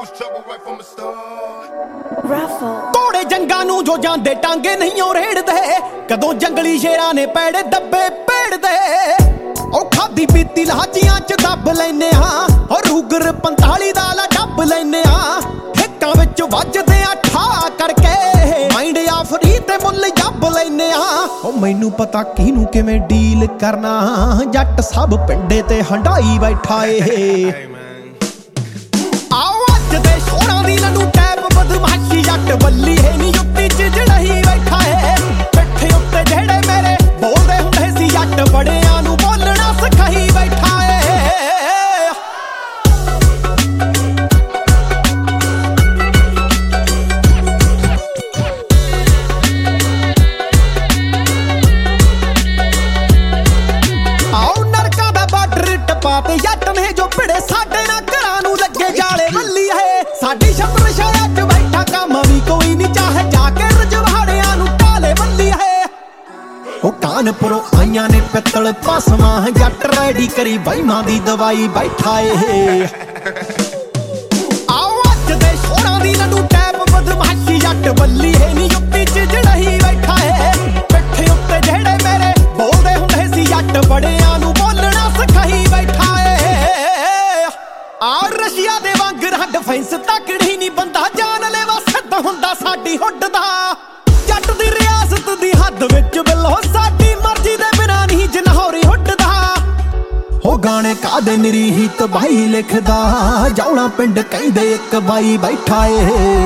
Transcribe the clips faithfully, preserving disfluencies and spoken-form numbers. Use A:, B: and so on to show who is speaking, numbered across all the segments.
A: ਘੋੜੇ ਜੰਗਾਂ ਨੂੰ ਜੋ ਜਾਂਦੇ ਟਾਂਗੇ ਨਹੀਂ ਉਹ ਰੇੜਦੇ, ਕਦੋਂ ਜੰਗਲੀ ਸ਼ੇਰਾਂ ਨੇ ਪੈੜੇ ਦੱਬੇ ਪੇੜਦੇ। ਉਹ ਖਾਦੀ ਪੀਤੀ ਲਾਜੀਆਂ ਚ ਦੱਬ ਲੈਨੇ ਹਾਂ, ਉਹ ਰੂਗਰ ਪੰਤਾਲੀ ਦਾ ਲਾ ਡੱਬ ਲੈਨੇ ਹਾਂ। ਹਿੱਕਾਂ ਵਿੱਚ ਵੱਜਦੇ ਆ ਠਾ ਕਰਕੇ, ਮਾਈਂਡ ਆ ਫਰੀ ਤੇ ਮੁੱਲ ਜੱਬ ਲੈਨੇ ਹਾਂ। ਉਹ ਮੈਨੂੰ ਪਤਾ ਕਿਹਨੂੰ ਕਿਵੇਂ ਡੀਲ ਕਰਨਾ, ਜੱਟ ਸਭ ਪਿੰਡੇ ਤੇ ਹੰਡਾਈ ਬੈਠਾ ਏ। ਆਓ ਅੱਜ ਦੇ ਸ਼ੋਰਾਂ ਦੀ ਲੰਡੂ ਟੈਪ ਬਦਮਾਸ਼ੀ, ਜੱਟ ਬੱਲੀ ਹੈ ਨੀ ਜੁੱਤੀ ਚ ਜੜਾਈ ਬੈਠਾ ਏ। ਪਿੱਠੇ ਉੱਤੇ ਜਿਹੜੇ ਮੇਰੇ ਬੋਲਦੇ ਹੁੰਦੇ ਸੀ, ਜੱਟ ਬੜਿਆਂ ਨੂੰ ਬੋਲਣਾ ਸਿਖਾਈ ਬੈਠਾ ਏ। ਆਓ ਨਰਕਾਂ ਦਾ ਬਾਰਡਰ ਟਪਾ ਤੇ ਜੱਟ ਨੇ ਜੋ ਭਿੜੇ ਸਾਡੇ ਨਾਲ ਘਰਾਂ ਨੂੰ ਲੱਗੇ ਜਾਲੇ ਬੱਲੀ ਹੈ। ਸਾਡੀ ਛਤਰ ਛਾਇਆ ਚ ਬੈਠਾ ਕੰਮ ਵੀ ਕੋਈ ਨਹੀਂ, ਚਾਹੇ ਜਾ ਕੇ ਰਜਵਾੜਿਆਂ ਨੂੰ ਢਾਲੇ ਬੱਲੀ ਹੈ। ਉਹ ਕਾਨਪੁਰੋਂ ਆਈਆਂ ਨੇ ਪਿੱਤਲ ਪਾਸਵਾਂ, ਜੱਟ ਰੈਡੀ ਕਰੀ ਬਾਈਮਾਂ ਦੀ ਦਵਾਈ ਬੈਠਾ ਏ। ਆਓ ਅੱਜ ਦੇ ਸ਼ੋਰਾਂ ਦੀ ਲੰਡੂ ਟੈਪ ਬਦਮਾਸ਼ੀ, ਜੱਟ ਬੱਲੀ ਹੈ ਨੀ ਜੁੱਤੀ ਚ ਜੜਾਈ ਬੈਠਾ ਏ। ਪਿੱਠੇ ਉੱਤੇ ਜਿਹੜੇ ਮੇਰੇ ਬੋਲਦੇ ਹੁੰਦੇ ਸੀ, ਜੱਟ ਬੜਿਆਂ ਨੂੰ ਬੋਲਣਾ ਸਿਖਾਈ ਬੈਠਾ ਏ। ਆ ਰਸ਼ੀਆ ਦੇ ਵਾਂਗਰ ਡਿਫੈਂਸ ਤਕੜੀ ਨੀ, ਬੰਦਾ ਜਾਨ ਲੈਵਾ ਸਿੱਧ ਹੁੰਦਾ ਸਾਡੀ ਹੁੱਡ ਦਾ। ਜੱਟ ਦੀ ਰਿਆਸਤ ਦੀ ਹੱਦ ਵਿੱਚ ਬਿੱਲੋ, ਸਾਡੀ ਮਰਜ਼ੀ ਦੇ ਬਿਨਾਂ ਨਹੀਂ ਜਨਹੌਰੀ ਹੁੱਡਦਾ। ਹੋ ਗਾਣੇ ਕਾਦੇ ਨਿਰੀ ਤਬਾਹੀ ਲਿਖਦਾ, ਜਾਉਣਾ ਪਿੰਡ ਕਹਿੰਦੇ ਇੱਕ ਬਾਈ ਬੈਠਾ ਏ।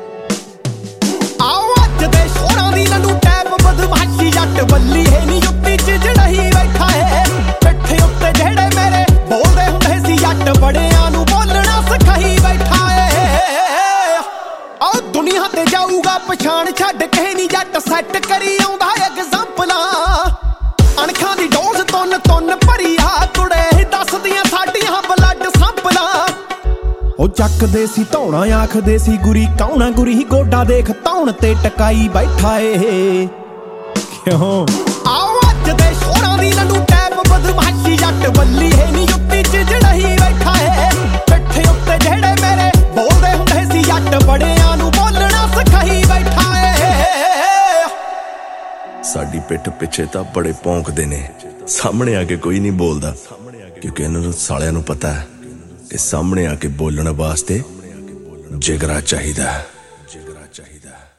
A: ਆਓ ਅੱਜ ਦੇ ਸ਼ੋਰਾਂ ਦੀ ਲੰਡੂ ਟੈਪ ਬਦਮਾਸ਼ੀ, ਜੱਟ ਬੱਲੀ ਹੈ ਨੀ ਜੁੱਤੀ ਚ ਜੜਾਈ ਬੈਠਾ ਏ। ਪਿੱਠੇ ਉੱਤੇ ਜਿਹੜੇ ਮੇਰੇ ਬੋਲਦੇ ਹੁੰਦੇ ਸੀ, ਜੱਟ ਬੜਿਆਂ ਨੂੰ ਬੋਲਣਾ ਸਿਖਾਈ ਬੈਠਾ ਏ। ਆਓ ਦੁਨੀਆ ਤੇ ਜਾਊਗਾ ਪਛਾਣ ਛੱਡ ਕੇ ਨੀ, ਜੱਟ ਸੈੱਟ ਕਰੀ ਆਉਂਦਾ ਐਗਜ਼ਾਮਪਲਾਂ। ਅਣਖਾਂ ਦੀ ਡੋਜ਼ ਤੁੰਨ ਤੁੰਨ ਭਰੀ ਆ, ਕੁੜੇ ਦੱਸਦੀਆਂ ਸਾਡੀਆਂ ਬਲੱਡ ਸੰਪਲਾਂ। ਉਹ ਚੱਕਦੇ ਸੀ ਧੌਣਾ, ਆਖਦੇ ਸੀ ਗੁਰੀ ਕੌਣਾ, ਗੁਰੀ ਗੋਡਾ ਦੇਖ ਧੌਣ ਤੇ ਟਕਾਈ ਬੈਠਾ ਏ। ਕਿਉਂ ਆਓ ਅੱਜ ਦੇ ਸ਼ੋਰਾਂ ਦੀ ਲੰਡੂ ਟੈਪ ਬਦਮਾਸ਼ੀ, ਜੱਟ ਬੱਲੀ ਹੈ ਨੀ ਜੁੱਤੀ ਚ ਜੜਾਈ ਬੈਠਾ ਏ। ਪਿੱਠੇ ਉੱਤੇ ਜਿਹੜੇ ਮੇਰੇ ਬੋਲਦੇ ਹੁੰਦੇ ਸੀ, ਜੱਟ ਬੜਿਆਂ ਨੂੰ ਬੋਲਣਾ ਸਿਖਾਈ ਬੈਠਾ ਏ।
B: ਸਾਡੀ ਪਿੱਠ ਪਿੱਛੇ ਤਾਂ ਬੜੇ ਭੌਂਕਦੇ ਨੇ, ਸਾਹਮਣੇ ਆ ਕੇ ਕੋਈ ਨਹੀਂ ਬੋਲਦਾ, ਕਿਉਂਕਿ ਇਹਨਾਂ ਨੂੰ ਸਾਲਿਆਂ ਨੂੰ ਪਤਾ ਹੈ ਕਿ ਸਾਹਮਣੇ ਆ ਕੇ ਬੋਲਣ ਵਾਸਤੇ ਜਿਗਰਾ ਚਾਹੀਦਾ, ਜਿਗਰਾ ਚਾਹੀਦਾ।